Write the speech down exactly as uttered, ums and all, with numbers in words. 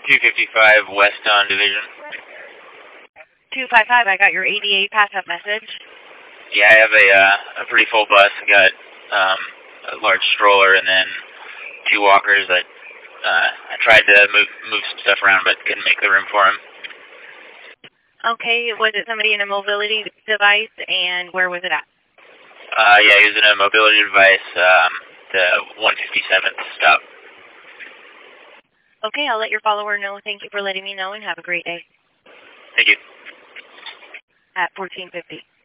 two fifty-five West on Division. two five five, I got your A D A pass-up message. Yeah, I have a uh, a pretty full bus. I got um, a large stroller and then two walkers. That uh, I tried to move move some stuff around, but couldn't make the room for them. Okay, was it somebody in a mobility device, and where was it at? Uh, yeah, using a mobility device, um, the one fifty-seventh stop. Okay, I'll let your follower know. Thank you for letting me know, and have a great day. Thank you. At fourteen fifty.